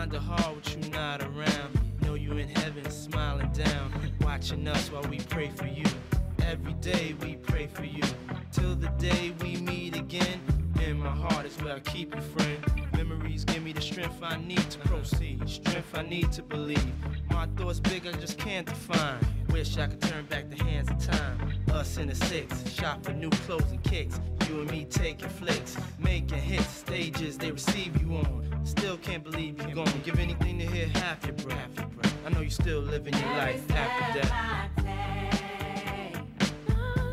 Kinda hard with you not around. Know you in heaven smiling down, watching us while we pray for you. Every day we pray for you, till the day we meet again. In my heart is where I keep you, friend. Memories give me the strength I need to proceed, strength I need to believe. My thoughts big, I just can't define. Wish I could turn back the hands of time. Us in the six, shop for new clothes and kicks. You and me taking flicks, making hits, stages they receive you on. Still can't believe you're gone. Give anything to hear half your breath. I know you still living your life after death.